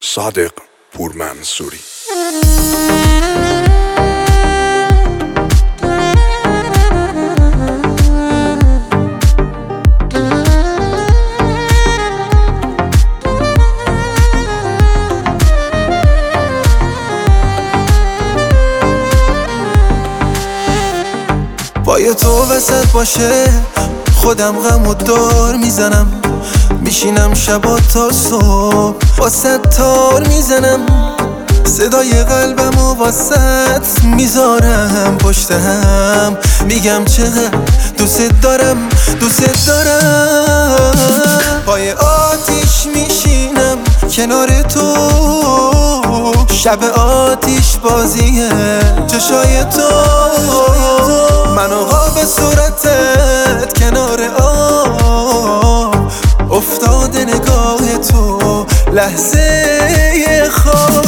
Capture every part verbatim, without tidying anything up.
صادق پورمنصوری. پای تو وسط باشه خودم غم و دار میزنم، میشینم شبا تا صبح واسه تار میزنم، صدای قلبم و واسط میذارم پشت هم، میگم چقدر دوست دارم دوست دارم. پای آتیش میشینم کنار تو، شب آتیش بازیه چشای تو، من و قاب صورتت کنار آب، افتاده نگاه تو لحظه خواب.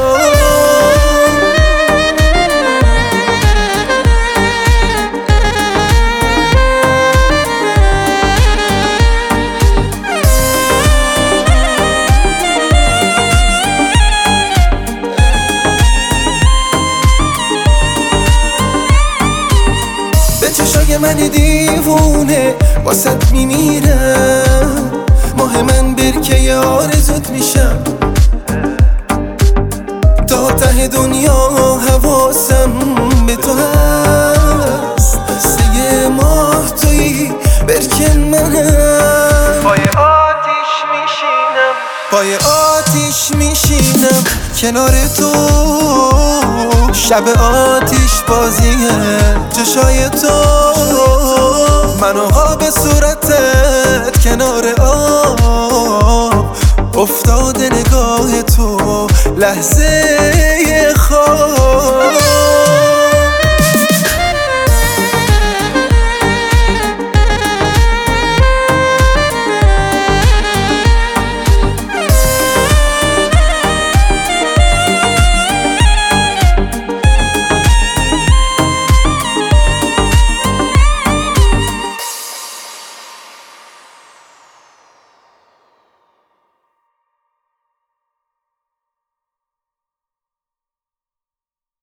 به چشای من دیوونه واسط میمیرم، ماه من برکه آرزوت میشم، تا ته دنیا حواسم به تو هست، سه ماه توی برکه منم. پای آتیش میشینم پای آتیش میشینم کنار تو، شب آتیش بازیه چشای تو، من و قاب صورتت کنار آب، افتاده نگاه تو لحظه خواب.